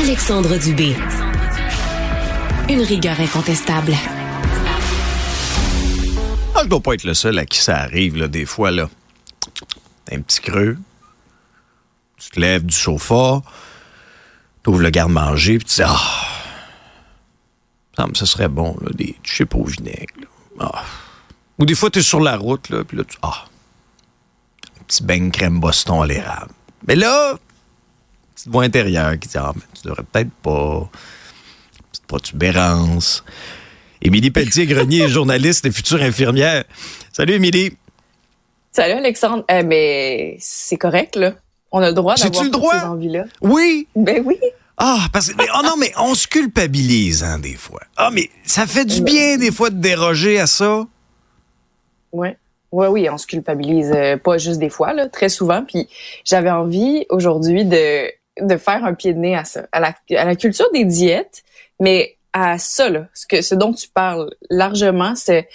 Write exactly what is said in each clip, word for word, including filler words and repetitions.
Alexandre Dubé. Une rigueur incontestable. Ah, je dois pas être le seul à qui ça arrive, là, des fois, là. Un petit creux. Tu te lèves du sofa, tu ouvres le garde-manger, puis tu dis, ah, ça me- ça serait bon, là, des chips au vinaigre, là. Ah. Ou des fois, tu es sur la route, là, puis là, tu, ah, un petit beigne crème Boston à l'érable. Mais là, petite voix intérieure qui dit, ah, mais tu devrais peut-être pas. Petite protubérance. Émilie Pelletier-Grenier est journaliste et future infirmière. Salut, Émilie. Salut Alexandre. Eh ben, c'est correct, là. On a le droit d'avoir J'ai-tu le toutes droit? ces envies-là. Oui. Ben oui. Ah, parce que, mais, oh non, mais on se culpabilise, hein, des fois. Ah, mais ça fait du bien, des fois, de déroger à ça. Ouais. Ouais, oui, on se culpabilise euh, pas juste des fois, là, très souvent. Puis j'avais envie aujourd'hui de de faire un pied de nez à ça, à la, à la culture des diètes, mais à ça, là, ce que ce dont tu parles largement, c'est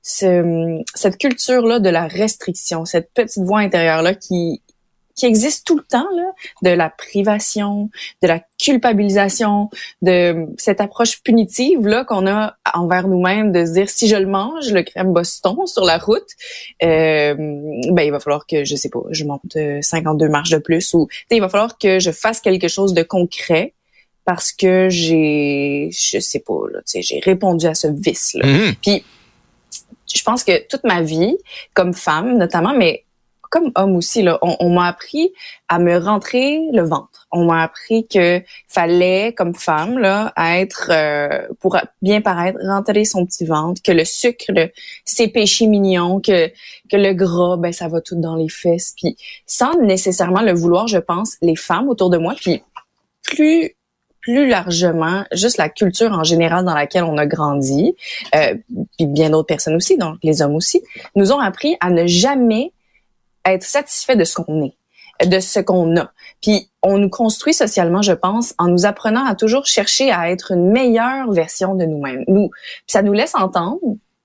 ce, cette culture-là de la restriction, cette petite voix intérieure-là qui qui existe tout le temps, là, de la privation, de la culpabilisation, de cette approche punitive là qu'on a envers nous-mêmes, de se dire si je le mange, le crème Boston sur la route, euh, ben il va falloir que je sais pas, je monte cinquante-deux marches de plus, ou il va falloir que je fasse quelque chose de concret parce que j'ai, je sais pas, là, tu sais, j'ai répondu à ce vice là. Mm-hmm. Puis je pense que toute ma vie, comme femme notamment, mais comme homme aussi, là, on, on m'a appris à me rentrer le ventre. On m'a appris que fallait, comme femme, là, être euh, pour bien paraître, rentrer son petit ventre, que le sucre, c'est péché mignon, que que le gras, ben ça va tout dans les fesses. Puis sans nécessairement le vouloir, je pense, les femmes autour de moi, puis plus plus largement, juste la culture en général dans laquelle on a grandi, euh, puis bien d'autres personnes aussi, donc les hommes aussi, nous ont appris à ne jamais être satisfait de ce qu'on est, de ce qu'on a. Puis on nous construit socialement, je pense, en nous apprenant à toujours chercher à être une meilleure version de nous-mêmes. Nous, puis ça nous laisse entendre,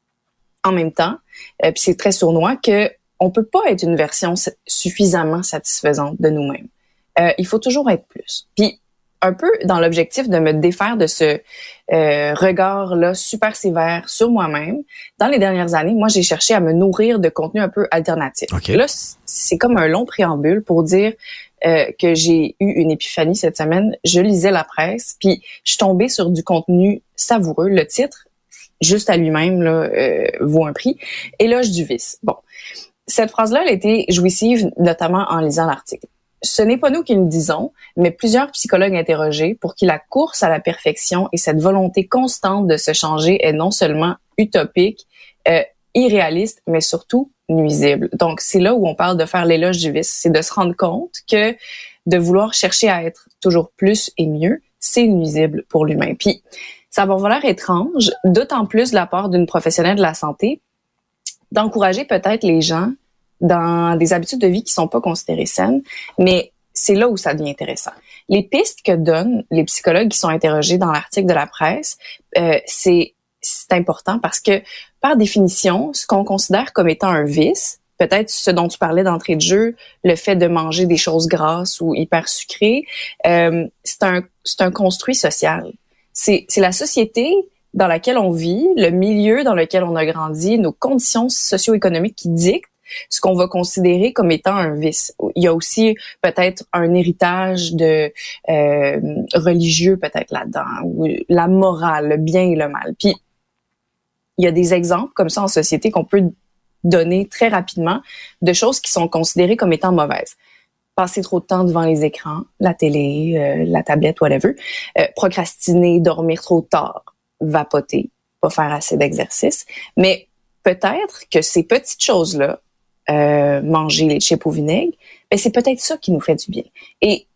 en même temps, euh, puis c'est très sournois, que on peut pas être une version suffisamment satisfaisante de nous-mêmes. Euh, il faut toujours être plus. Puis un peu dans l'objectif de me défaire de ce euh, regard-là super sévère sur moi-même, dans les dernières années, moi, j'ai cherché à me nourrir de contenu un peu alternatif. Okay. Là, c'est comme un long préambule pour dire euh, que j'ai eu une épiphanie cette semaine. Je lisais la presse, puis je suis tombée sur du contenu savoureux. Le titre, juste à lui-même, là, euh, vaut un prix. Éloge du vice. Bon, cette phrase-là, elle a été jouissive, notamment en lisant l'article. Ce n'est pas nous qui le disons, mais plusieurs psychologues interrogés pour qui la course à la perfection et cette volonté constante de se changer est non seulement utopique, euh, irréaliste, mais surtout nuisible. Donc, c'est là où on parle de faire l'éloge du vice, c'est de se rendre compte que de vouloir chercher à être toujours plus et mieux, c'est nuisible pour l'humain. Puis, ça va avoir l'air étrange, d'autant plus de la part d'une professionnelle de la santé, d'encourager peut-être les gens dans des habitudes de vie qui sont pas considérées saines, mais c'est là où ça devient intéressant. Les pistes que donnent les psychologues qui sont interrogés dans l'article de la presse, euh, c'est c'est important parce que, par définition, ce qu'on considère comme étant un vice, peut-être ce dont tu parlais d'entrée de jeu, le fait de manger des choses grasses ou hyper sucrées, euh, c'est un c'est un construit social. C'est c'est la société dans laquelle on vit, le milieu dans lequel on a grandi, nos conditions socio-économiques qui dictent ce qu'on va considérer comme étant un vice. Il y a aussi peut-être un héritage de euh, religieux peut-être là-dedans, ou la morale, le bien et le mal. Puis il y a des exemples comme ça en société qu'on peut donner très rapidement de choses qui sont considérées comme étant mauvaises. Passer trop de temps devant les écrans, la télé, euh, la tablette, whatever. Euh, procrastiner, dormir trop tard, vapoter, pas faire assez d'exercice. Mais peut-être que ces petites choses-là, Euh, manger les chips au vinaigre, ben c'est peut-être ça qui nous fait du bien. Et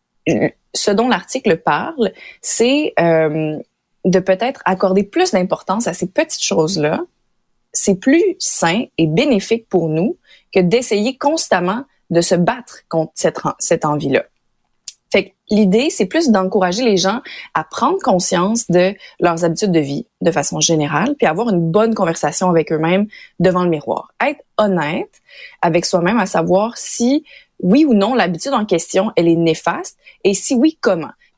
ce dont l'article parle, c'est euh, de peut-être accorder plus d'importance à ces petites choses-là. C'est plus sain et bénéfique pour nous que d'essayer constamment de se battre contre cette, cette envie-là. Fait que l'idée, c'est plus d'encourager les gens à prendre conscience de leurs habitudes de vie de façon générale, puis avoir une bonne conversation avec eux-mêmes devant le miroir. Être honnête avec soi-même, à savoir si, oui ou non, l'habitude en question, elle est néfaste, et si oui, comment.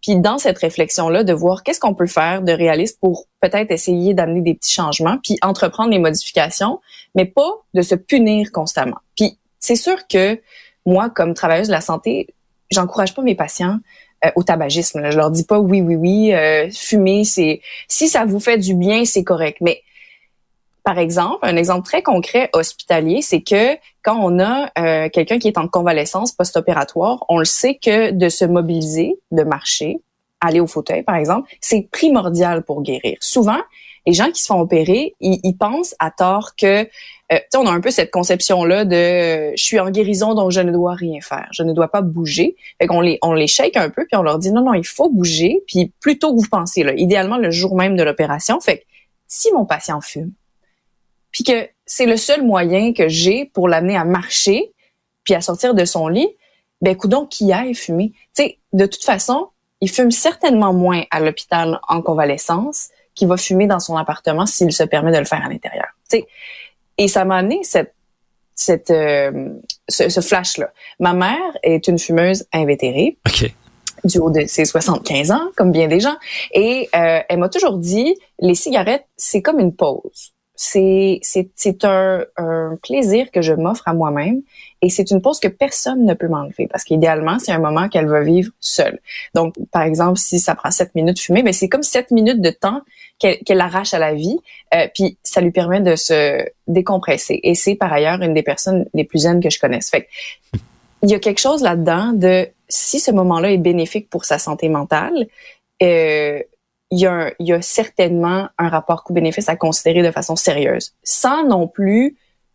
Puis dans cette réflexion-là, de voir qu'est-ce qu'on peut faire de réaliste pour peut-être essayer d'amener des petits changements, puis entreprendre les modifications, mais pas de se punir constamment. Puis c'est sûr que moi, comme travailleuse de la santé, j'encourage pas mes patients euh, au tabagisme. Là. Je leur dis pas oui, oui, oui, euh, fumer, c'est si ça vous fait du bien, c'est correct. Mais par exemple, un exemple très concret hospitalier, c'est que quand on a euh, quelqu'un qui est en convalescence post-opératoire, on le sait que de se mobiliser, de marcher, aller au fauteuil, par exemple, c'est primordial pour guérir. Souvent, les gens qui se font opérer, ils, ils pensent à tort que, euh, tu sais, on a un peu cette conception-là de euh, je suis en guérison, donc je ne dois rien faire, je ne dois pas bouger. Fait qu'on les, on les shake un peu, puis on leur dit non, non, il faut bouger, puis plus tôt que vous pensez, là, idéalement le jour même de l'opération. Fait que si mon patient fume, puis que c'est le seul moyen que j'ai pour l'amener à marcher, puis à sortir de son lit, ben coudonc qu'il aille fumer. Tu sais, de toute façon, il fume certainement moins à l'hôpital en convalescence qu'il va fumer dans son appartement s'il se permet de le faire à l'intérieur. Tu sais, et ça m'a amené cette, cette, euh, ce, ce flash-là. Ma mère est une fumeuse invétérée. OK. Du haut de ses soixante-quinze ans, comme bien des gens. Et euh, elle m'a toujours dit, les cigarettes, c'est comme une pause. C'est, c'est, c'est un, un plaisir que je m'offre à moi-même et c'est une pause que personne ne peut m'enlever parce qu'idéalement, c'est un moment qu'elle va vivre seule. Donc, par exemple, si ça prend sept minutes de fumer, ben c'est comme sept minutes de temps qu'elle, qu'elle arrache à la vie, euh, puis ça lui permet de se décompresser. Et c'est par ailleurs une des personnes les plus zen que je connaisse. Fait que, il y a quelque chose là-dedans de si ce moment-là est bénéfique pour sa santé mentale, euh, Il y, a un, il y a certainement un rapport coût-bénéfice à considérer de façon sérieuse, sans non plus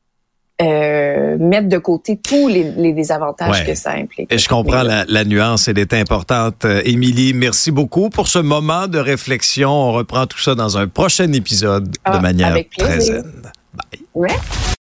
euh, mettre de côté tous les, les désavantages ouais. que ça implique. Et je comprends la, la nuance, elle est importante. Euh, Émilie, merci beaucoup pour ce moment de réflexion. On reprend tout ça dans un prochain épisode ah, de manière très zen. Bye. Ouais.